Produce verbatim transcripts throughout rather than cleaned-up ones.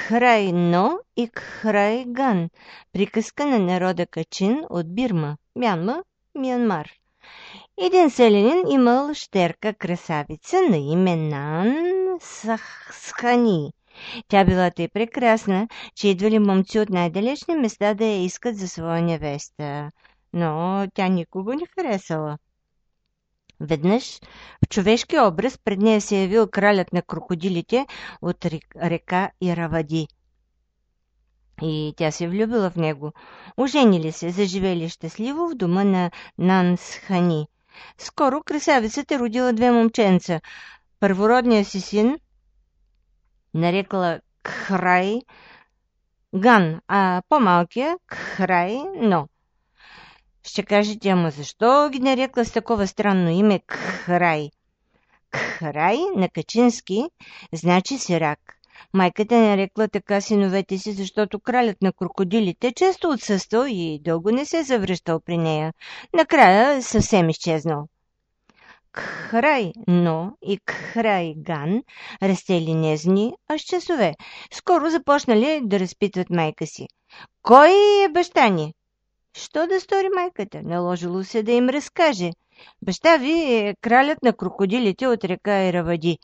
Кхрай-но и Кхрай-ган. Приказка на народа Качин от Бирма, Мянма, Мянмар. Един селянин имал щерка красавица на име Нан Сахсхани. Тя била тъй прекрасна, че идвали момци от най-далечни места да я искат за своя невеста. Но тя никого не харесала. Веднъж в човешки образ пред нея се явил кралят на крокодилите от река Иравади. И тя се влюбила в него. Оженили се, заживели щастливо в дома на Нансхани. Скоро красавицата родила две момченца. Първородният си син нарекла Кхрай Ган, а по-малкия Кхрай Но. Ще кажете, ама защо ги нарекла с такова странно име Кхрай? Кхрай на качински значи сирак. Майката нарекла така синовете си, защото кралят на крокодилите често отсъствал и дълго не се завръщал при нея. Накрая съвсем изчезнал. Кхрай Но и Кхрай Ган растели не с дни, а с часове. Скоро започнали да разпитват майка си. Кой е баща ни? Що да стори майката? Наложило се да им разкаже. Баща ви е кралят на крокодилите от река Иравади.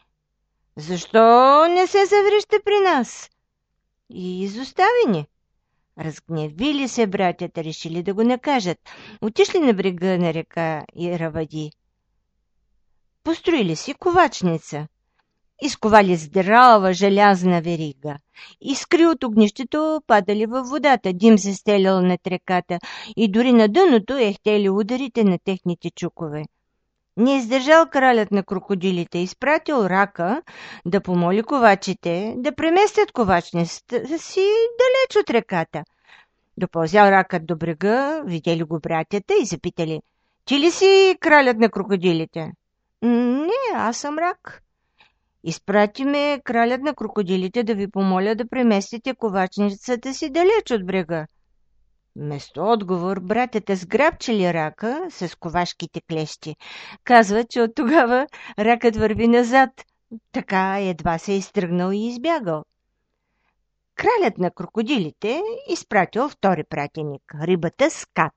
Защо не се завръща при нас? И изостави ни. Разгневили се братята, решили да го накажат. Отишли на брега на река Иравади. Построили си ковачница. Изковали здрава желязна верига. Искри от огнището падали във водата, дим се стелял над реката и дори на дъното ехтели ударите на техните чукове. Не издържал кралят на крокодилите, изпратил рака да помоли ковачите да преместят ковачницата си далеч от реката. Допълзял ракът до брега, видели го братята и запитали: ти ли си кралят на крокодилите? Не, аз съм рак. Изпрати ме кралят на крокодилите да ви помоля да преместите ковачницата си далеч от брега. Вместо отговор, братята сграбчили рака с ковашките клещи. Казват, че от тогава ракът върви назад. Така едва се е изтръгнал и избягал. Кралят на крокодилите изпратил втори пратеник, рибата Скат.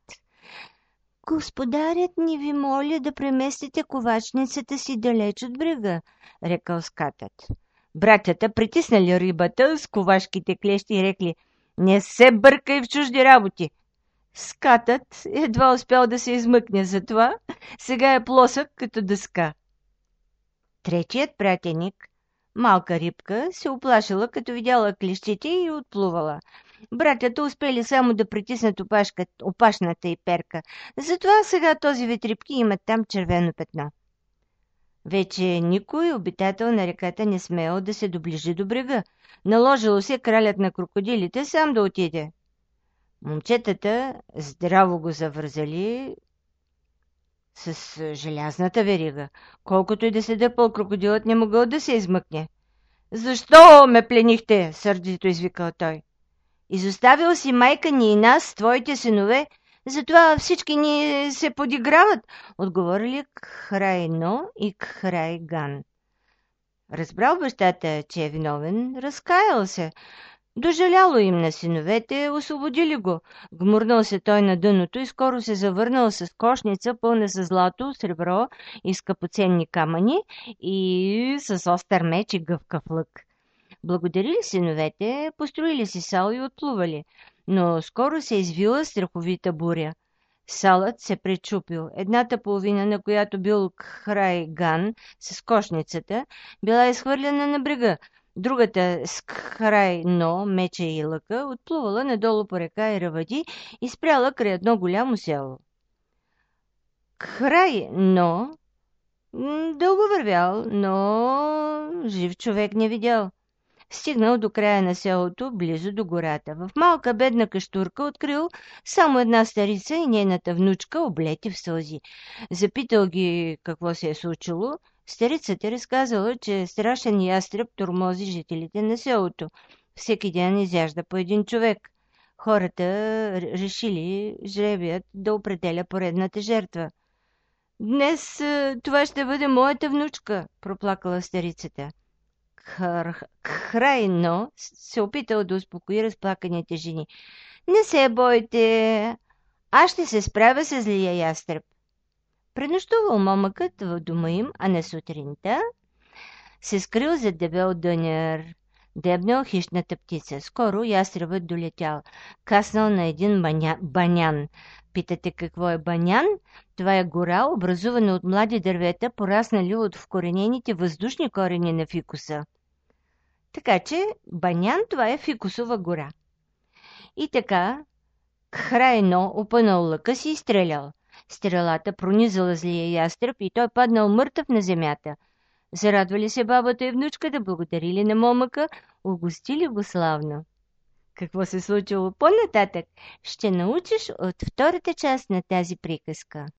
Господарят ни ви моля да преместите ковачницата си далеч от брега, рекал Скатът. Братята притиснали рибата с ковашките клещи и рекли: не се бъркай в чужди работи. Скатът едва успял да се измъкне, затова сега е плосък като дъска. Третият пратеник, малка рибка, се оплашила, като видяла клещите и отплувала. Братята успели само да притиснат опашка, опашната и перка, затова сега този вид рибки имат там червено петно. Вече никой обитател на реката не смеял да се доближи до брега. Наложило се кралят на крокодилите сам да отиде. Момчетата здраво го завързали с желязната верига. Колкото и да се дъпал, крокодилът не могъл да се измъкне. Защо ме пленихте? Сърдито извикал той. Изоставил си майка ни и нас, твоите синове, затова всички ни се подиграват, отговорили Кхрай Но и Кхрай Ган. Разбрал бащата, че е виновен, разкаял се. Дожаляло им на синовете, освободили го. Гмурнал се той на дъното и скоро се завърнал с кошница, пълна с злато, сребро и скъпоценни камъни и с остър меч и гъвкав лък. Благодарили синовете, построили си сал и отплували, но скоро се извила страховита буря. Салът се пречупил, едната половина, на която бил Кхрай Ган с кошницата, била изхвърлена на брега, другата с Кхрай Но, меча и лъка, отплувала надолу по река Иравади и спряла край едно голямо село. Кхрай Но дълго вървял, но жив човек не видял. Стигнал до края на селото, близо до гората. В малка бедна каштурка открил само една старица и нейната внучка, облети в сълзи. Запитал ги какво се е случило. Старицата разказала, че страшен ястреб тормози жителите на селото. Всеки ден изяжда по един човек. Хората решили жребият да определя поредната жертва. Днес това ще бъде моята внучка, проплакала старицата. Кхр- Кхрайно се опитал да успокои разплаканите жени. Не се бойте, аз ще се справя с злия ястреб. Пренощувал момъкът в дома им, а на сутринта се скрил зад дебел дънер. Дебнал хищната птица. Скоро ястребът долетял. Каснал на един баня... банян. Питате какво е банян? Това е гора, образувана от млади дървета, пораснали от вкоренените въздушни корени на фикуса. Така че банян това е фикусова гора. И така, Кхрайно опънал лъка си и стрелял. Стрелата пронизала злия ястреб и той паднал мъртъв на земята. Зарадвали се бабата и внучката, благодарили на момъка, угостили го славно. Какво се случило по-нататък, ще научиш от втората част на тази приказка.